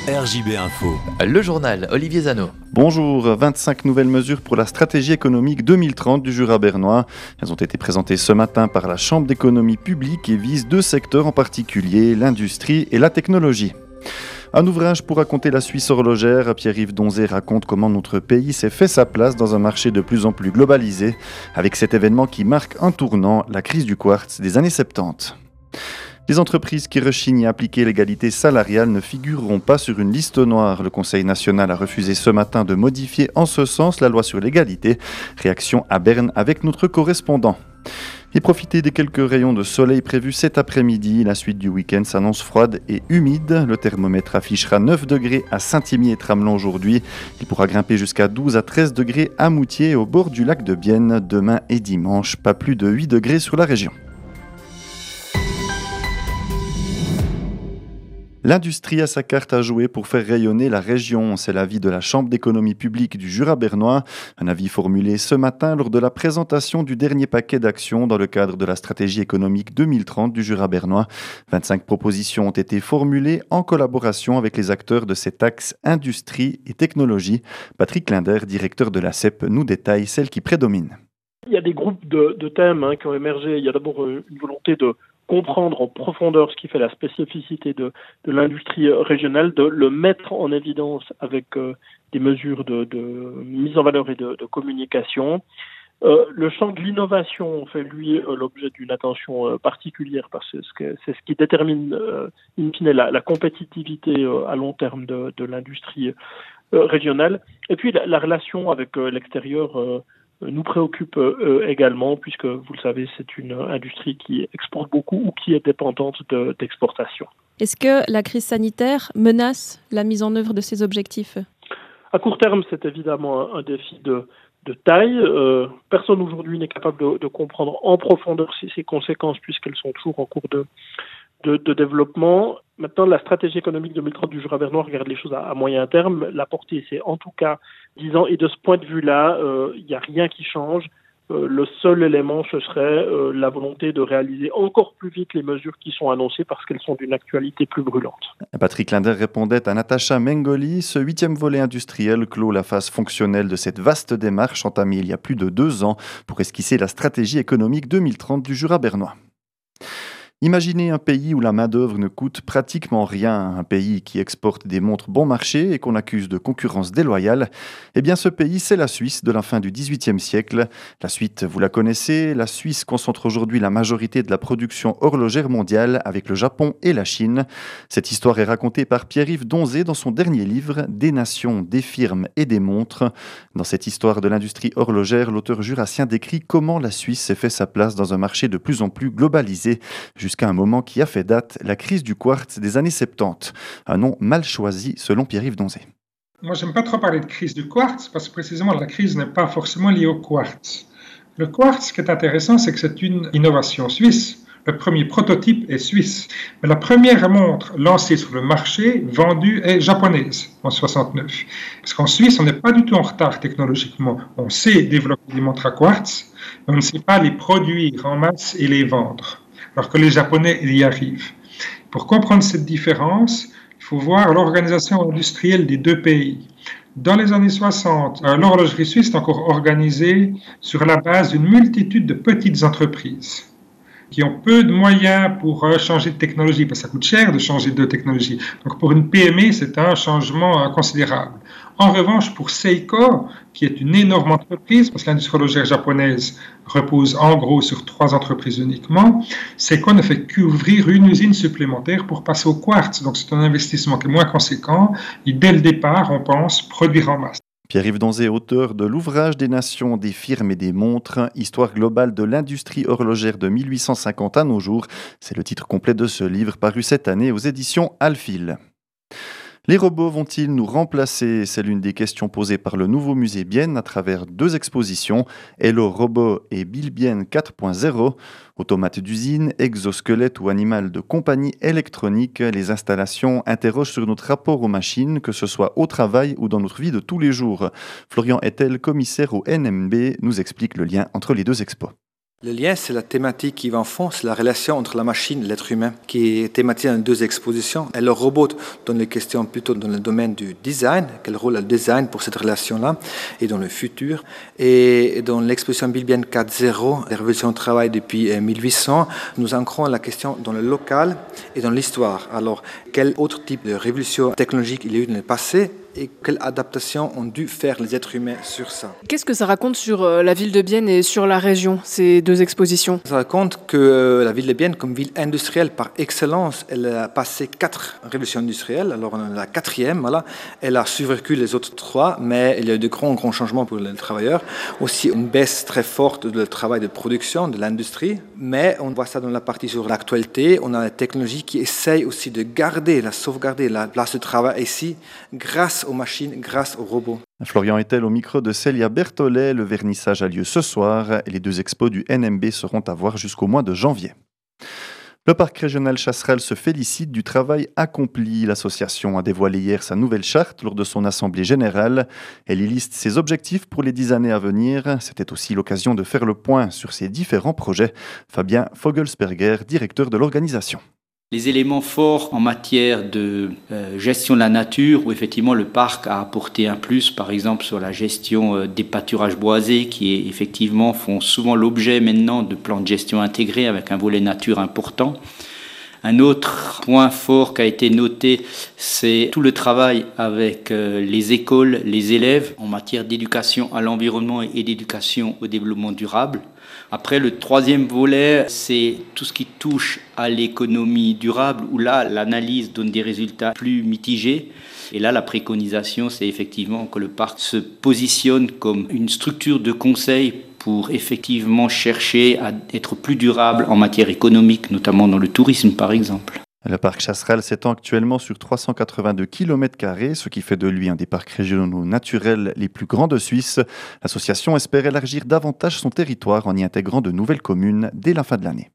RJB Info. Le journal, Olivier Zano. Bonjour, 25 nouvelles mesures pour la stratégie économique 2030 du Jura bernois. Elles ont été présentées ce matin par la Chambre d'économie publique et visent deux secteurs en particulier, l'industrie et la technologie. Un ouvrage pour raconter la Suisse horlogère, Pierre-Yves Donzé raconte comment notre pays s'est fait sa place dans un marché de plus en plus globalisé, avec cet événement qui marque un tournant, la crise du quartz des années 70. Les entreprises qui rechignent à appliquer l'égalité salariale ne figureront pas sur une liste noire. Le Conseil national a refusé ce matin de modifier en ce sens la loi sur l'égalité. Réaction à Berne avec notre correspondant. Et profitez des quelques rayons de soleil prévus cet après-midi. La suite du week-end s'annonce froide et humide. Le thermomètre affichera 9 degrés à Saint-Imier et Tramelon aujourd'hui. Il pourra grimper jusqu'à 12 à 13 degrés à Moutier au bord du lac de Bienne. Demain et dimanche, pas plus de 8 degrés sur la région. L'industrie a sa carte à jouer pour faire rayonner la région. C'est l'avis de la Chambre d'économie publique du Jura bernois. Un avis formulé ce matin lors de la présentation du dernier paquet d'actions dans le cadre de la stratégie économique 2030 du Jura bernois. 25 propositions ont été formulées en collaboration avec les acteurs de cet axe industrie et technologie. Patrick Linder, directeur de l'ACEP, nous détaille celles qui prédominent. Il y a des groupes de thèmes qui ont émergé. Il y a d'abord une volonté de comprendre en profondeur ce qui fait la spécificité de l'industrie régionale, de le mettre en évidence avec des mesures de mise en valeur et de communication. Le champ de l'innovation fait, lui, l'objet d'une attention particulière parce que c'est ce qui détermine, in fine, la compétitivité à long terme de l'industrie régionale. Et puis, la relation avec l'extérieur nous préoccupe également, puisque, vous le savez, c'est une industrie qui exporte beaucoup ou qui est dépendante d'exportation. Est-ce que la crise sanitaire menace la mise en œuvre de ces objectifs ? À court terme, c'est évidemment un défi de taille. Personne aujourd'hui n'est capable de comprendre en profondeur ces conséquences, puisqu'elles sont toujours en cours de développement. Maintenant, la stratégie économique 2030 du Jura bernois regarde les choses à moyen terme. La portée, c'est en tout cas 10 ans. Et de ce point de vue-là, il n'y a rien qui change. Le seul élément, ce serait la volonté de réaliser encore plus vite les mesures qui sont annoncées parce qu'elles sont d'une actualité plus brûlante. Patrick Linder répondait à Natacha Mengoli. Ce 8e volet industriel clôt la phase fonctionnelle de cette vaste démarche entamée il y a plus de 2 ans pour esquisser la stratégie économique 2030 du Jura bernois. Imaginez un pays où la main-d'œuvre ne coûte pratiquement rien, un pays qui exporte des montres bon marché et qu'on accuse de concurrence déloyale. Eh bien, ce pays, c'est la Suisse de la fin du XVIIIe siècle. La suite, vous la connaissez, la Suisse concentre aujourd'hui la majorité de la production horlogère mondiale avec le Japon et la Chine. Cette histoire est racontée par Pierre-Yves Donzé dans son dernier livre « Des nations, des firmes et des montres ». Dans cette histoire de l'industrie horlogère, l'auteur jurassien décrit comment la Suisse s'est fait sa place dans un marché de plus en plus globalisé, jusqu'à un moment qui a fait date, la crise du quartz des années 70. Un nom mal choisi selon Pierre-Yves Donzé. Moi, j'aime pas trop parler de crise du quartz parce que précisément la crise n'est pas forcément liée au quartz. Le quartz, ce qui est intéressant, c'est que c'est une innovation suisse. Le premier prototype est suisse. Mais la première montre lancée sur le marché, vendue, est japonaise en 69. Parce qu'en Suisse, on n'est pas du tout en retard technologiquement. On sait développer des montres à quartz, mais on ne sait pas les produire en masse et les vendre, alors que les Japonais y arrivent. Pour comprendre cette différence, il faut voir l'organisation industrielle des deux pays. Dans les années 60, l'horlogerie suisse est encore organisée sur la base d'une multitude de petites entreprises qui ont peu de moyens pour changer de technologie, parce que ça coûte cher de changer de technologie. Donc pour une PME, c'est un changement considérable. En revanche, pour Seiko, qui est une énorme entreprise, parce que l'industrie horlogère japonaise repose en gros sur 3 entreprises uniquement, Seiko ne fait qu'ouvrir une usine supplémentaire pour passer au quartz. Donc c'est un investissement qui est moins conséquent, et dès le départ, on pense produire en masse. Pierre-Yves Donzé, auteur de l'ouvrage des nations, des firmes et des montres, histoire globale de l'industrie horlogère de 1850 à nos jours. C'est le titre complet de ce livre paru cette année aux éditions Alphil. Les robots vont-ils nous remplacer ? C'est l'une des questions posées par le nouveau musée Bienne à travers 2 expositions, Hello Robot et Bill Bienne 4.0. Automates d'usine, exosquelettes ou animal de compagnie électronique, les installations interrogent sur notre rapport aux machines, que ce soit au travail ou dans notre vie de tous les jours. Florian Ettel, commissaire au NMB, nous explique le lien entre les 2 expos. Le lien, c'est la thématique qui va en fond, c'est la relation entre la machine et l'être humain, qui est thématisée dans 2 expositions. Et le robot donne les questions plutôt dans le domaine du design, quel rôle a le design pour cette relation-là, et dans le futur. Et dans l'exposition Bilbienne 4.0, les révolutions du travail depuis 1800, nous ancrons la question dans le local et dans l'histoire. Alors, quel autre type de révolution technologique il y a eu dans le passé et quelles adaptations ont dû faire les êtres humains sur ça. Qu'est-ce que ça raconte sur la ville de Bienne et sur la région, ces 2 expositions? Ça raconte que la ville de Bienne, comme ville industrielle par excellence, elle a passé 4 révolutions industrielles. Alors on en a la 4e, voilà. Elle a survécu les autres 3, mais il y a eu de grands changements pour les travailleurs. Aussi une baisse très forte du travail de production, de l'industrie. Mais on voit ça dans la partie sur l'actualité. On a la technologie qui essaye aussi de sauvegarder la place de travail ici, grâce aux machines, grâce aux robots. Florian Etel au micro de Célia Berthollet. Le vernissage a lieu ce soir et les 2 expos du NMB seront à voir jusqu'au mois de janvier. Le parc régional Chasseral se félicite du travail accompli. L'association a dévoilé hier sa nouvelle charte lors de son assemblée générale. Elle y liste ses objectifs pour les 10 années à venir. C'était aussi l'occasion de faire le point sur ses différents projets. Fabien Fogelsberger, directeur de l'organisation. Les éléments forts en matière de gestion de la nature, où effectivement le parc a apporté un plus, par exemple sur la gestion des pâturages boisés, qui effectivement font souvent l'objet maintenant de plans de gestion intégrés avec un volet nature important. Un autre point fort qui a été noté, c'est tout le travail avec les écoles, les élèves en matière d'éducation à l'environnement et d'éducation au développement durable. Après, le 3e volet, c'est tout ce qui touche à l'économie durable, où là, l'analyse donne des résultats plus mitigés. Et là, la préconisation, c'est effectivement que le parc se positionne comme une structure de conseil pour effectivement chercher à être plus durable en matière économique, notamment dans le tourisme, par exemple. Le parc Chasseral s'étend actuellement sur 382 km², ce qui fait de lui un des parcs régionaux naturels les plus grands de Suisse. L'association espère élargir davantage son territoire en y intégrant de nouvelles communes dès la fin de l'année.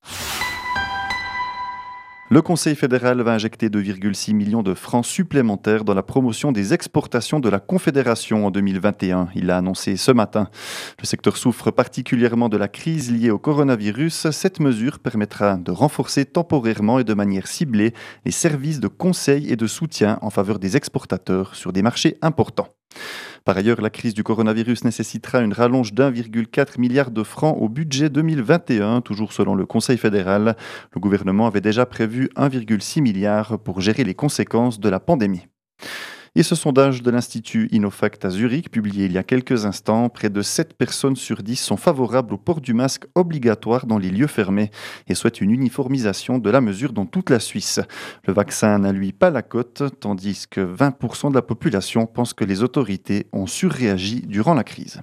Le Conseil fédéral va injecter 2,6 millions de francs supplémentaires dans la promotion des exportations de la Confédération en 2021. Il l'a annoncé ce matin. Le secteur souffre particulièrement de la crise liée au coronavirus. Cette mesure permettra de renforcer temporairement et de manière ciblée les services de conseil et de soutien en faveur des exportateurs sur des marchés importants. Par ailleurs, la crise du coronavirus nécessitera une rallonge d'1,4 milliard de francs au budget 2021, toujours selon le Conseil fédéral. Le gouvernement avait déjà prévu 1,6 milliard pour gérer les conséquences de la pandémie. Et ce sondage de l'Institut Innofact à Zurich, publié il y a quelques instants, près de 7 personnes sur 10 sont favorables au port du masque obligatoire dans les lieux fermés et souhaitent une uniformisation de la mesure dans toute la Suisse. Le vaccin n'a lui pas la cote, tandis que 20% de la population pense que les autorités ont surréagi durant la crise.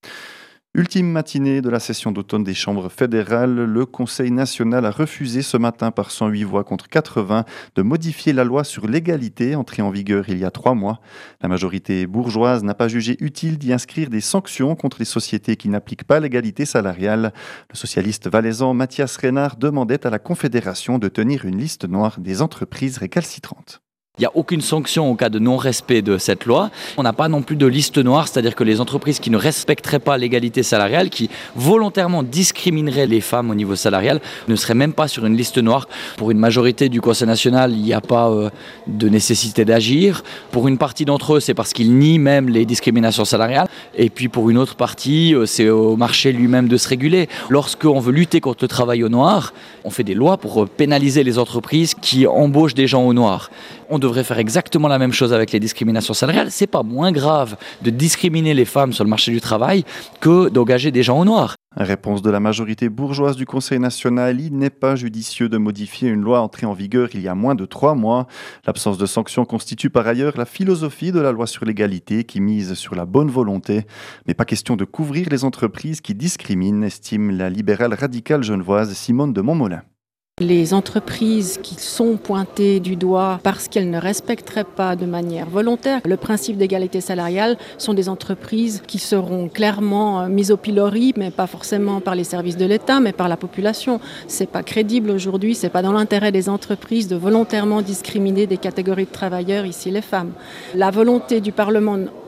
Ultime matinée de la session d'automne des chambres fédérales, le Conseil national a refusé ce matin par 108 voix contre 80 de modifier la loi sur l'égalité entrée en vigueur il y a 3 mois. La majorité bourgeoise n'a pas jugé utile d'y inscrire des sanctions contre les sociétés qui n'appliquent pas l'égalité salariale. Le socialiste valaisan Mathias Reynard demandait à la Confédération de tenir une liste noire des entreprises récalcitrantes. Il n'y a aucune sanction en cas de non-respect de cette loi. On n'a pas non plus de liste noire, c'est-à-dire que les entreprises qui ne respecteraient pas l'égalité salariale, qui volontairement discrimineraient les femmes au niveau salarial, ne seraient même pas sur une liste noire. Pour une majorité du Conseil national, il n'y a pas de nécessité d'agir. Pour une partie d'entre eux, c'est parce qu'ils nient même les discriminations salariales. Et puis pour une autre partie, c'est au marché lui-même de se réguler. Lorsqu'on veut lutter contre le travail au noir, on fait des lois pour pénaliser les entreprises qui embauchent des gens au noir. On devrait faire exactement la même chose avec les discriminations salariales. C'est pas moins grave de discriminer les femmes sur le marché du travail que d'engager des gens au noir. Réponse de la majorité bourgeoise du Conseil national, il n'est pas judicieux de modifier une loi entrée en vigueur il y a moins de 3 mois. L'absence de sanctions constitue par ailleurs la philosophie de la loi sur l'égalité qui mise sur la bonne volonté. Mais pas question de couvrir les entreprises qui discriminent, estime la libérale radicale genevoise Simone de Montmolin. Les entreprises qui sont pointées du doigt parce qu'elles ne respecteraient pas de manière volontaire le principe d'égalité salariale sont des entreprises qui seront clairement mises au pilori, mais pas forcément par les services de l'État, mais par la population. C'est pas crédible aujourd'hui, c'est pas dans l'intérêt des entreprises de volontairement discriminer des catégories de travailleurs, ici les femmes. La volonté du Parlement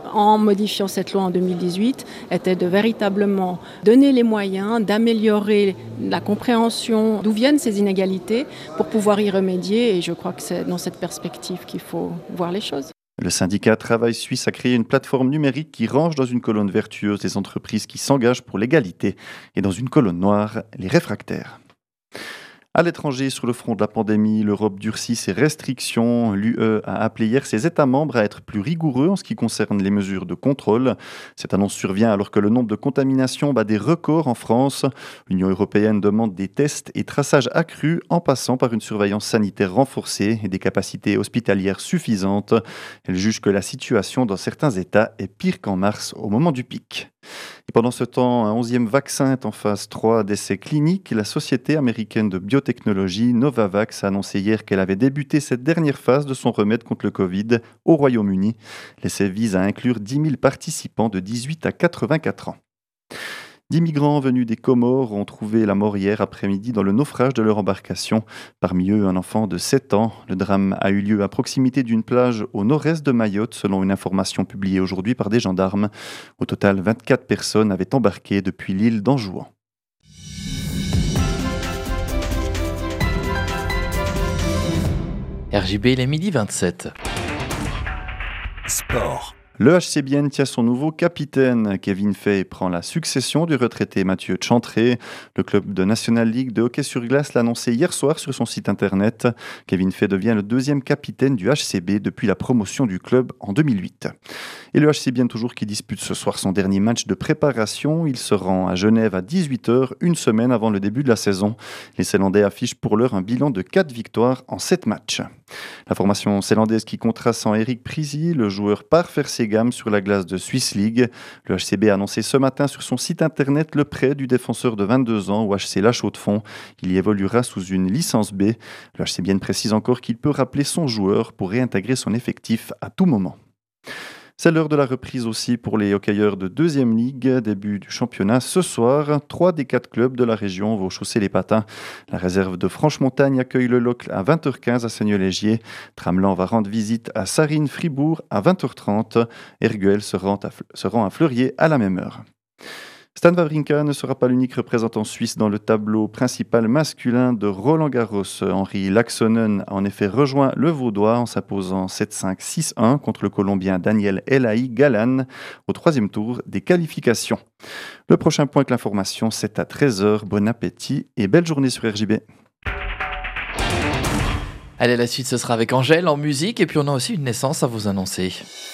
en modifiant cette loi en 2018 était de véritablement donner les moyens d'améliorer la compréhension d'où viennent ces inégalités pour pouvoir y remédier. Et je crois que c'est dans cette perspective qu'il faut voir les choses. Le syndicat Travail Suisse a créé une plateforme numérique qui range dans une colonne vertueuse les entreprises qui s'engagent pour l'égalité et dans une colonne noire les réfractaires. À l'étranger, sur le front de la pandémie, l'Europe durcit ses restrictions. L'UE a appelé hier ses États membres à être plus rigoureux en ce qui concerne les mesures de contrôle. Cette annonce survient alors que le nombre de contaminations bat des records en France. L'Union européenne demande des tests et traçages accrus en passant par une surveillance sanitaire renforcée et des capacités hospitalières suffisantes. Elle juge que la situation dans certains États est pire qu'en mars au moment du pic. Et pendant ce temps, un 11e vaccin est en phase 3 d'essais cliniques. La société américaine de biotechnologie Novavax a annoncé hier qu'elle avait débuté cette dernière phase de son remède contre le Covid au Royaume-Uni. L'essai vise à inclure 10 000 participants de 18 à 84 ans. 10 migrants venus des Comores ont trouvé la mort hier après-midi dans le naufrage de leur embarcation. Parmi eux, un enfant de 7 ans. Le drame a eu lieu à proximité d'une plage au nord-est de Mayotte, selon une information publiée aujourd'hui par des gendarmes. Au total, 24 personnes avaient embarqué depuis l'île d'Anjouan. RJB, il est midi 27. Sport. Le HC Bienne tient son nouveau capitaine. Kevin Fay prend la succession du retraité Mathieu Chantré. Le club de National League de hockey sur glace l'a annoncé hier soir sur son site internet. Kevin Fay devient le deuxième capitaine du HCB depuis la promotion du club en 2008. Et le HC Bienne toujours qui dispute ce soir son dernier match de préparation. Il se rend à Genève à 18h, une semaine avant le début de la saison. Les Célandais affichent pour l'heure un bilan de 4 victoires en 7 matchs. La formation célandaise qui comptera sans Eric Prisy, le joueur part faire ses gammes sur la glace de Swiss League. Le HCB a annoncé ce matin sur son site internet le prêt du défenseur de 22 ans au HC La Chaux-de-Fonds. Il y évoluera sous une licence B. Le HC Bienne précise encore qu'il peut rappeler son joueur pour réintégrer son effectif à tout moment. C'est l'heure de la reprise aussi pour les hockeyeurs de 2e Ligue. Début du championnat ce soir. 3 des 4 clubs de la région vont chausser les patins. La réserve de Franche-Montagne accueille le Locle à 20h15 à Seigneux-Légier. Tramelan va rendre visite à Sarines-Fribourg à 20h30. Erguel se rend à Fleurier à la même heure. Stan Wawrinka ne sera pas l'unique représentant suisse dans le tableau principal masculin de Roland-Garros. Henri Laaksonen a en effet rejoint le Vaudois en s'imposant 7-5, 6-1 contre le Colombien Daniel Elahi Galan au 3e tour des qualifications. Le prochain point avec l'information, c'est à 13h. Bon appétit et belle journée sur RJB. Allez, la suite, ce sera avec Angèle en musique et puis on a aussi une naissance à vous annoncer.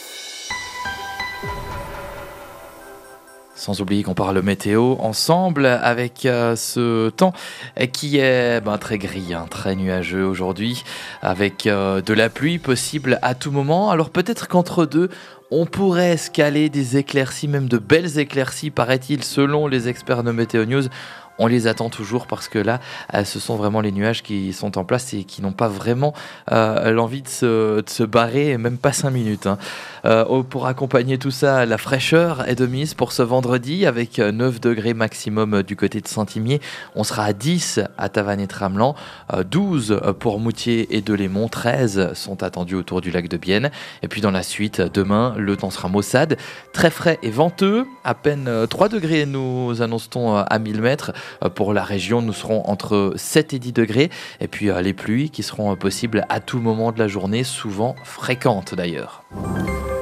Sans oublier qu'on parle météo ensemble avec ce temps qui est très gris, très nuageux aujourd'hui, avec de la pluie possible à tout moment. Alors peut-être qu'entre deux, on pourrait escaler des éclaircies, même de belles éclaircies, paraît-il, selon les experts de Météo News. On les attend toujours parce que là, ce sont vraiment les nuages qui sont en place et qui n'ont pas vraiment l'envie de se barrer, même pas 5 minutes. Pour accompagner tout ça, la fraîcheur est de mise pour ce vendredi avec 9 degrés maximum du côté de Saint-Imier. On sera à 10 à Tavannes et Tramelan, 12 pour Moutier et Delémont, 13 sont attendus autour du lac de Bienne. Et puis dans la suite, demain, le temps sera maussade, très frais et venteux, à peine 3 degrés nous annonce-t-on à 1000 mètres. Pour la région, nous serons entre 7 et 10 degrés. Et puis les pluies qui seront possibles à tout moment de la journée, souvent fréquentes d'ailleurs.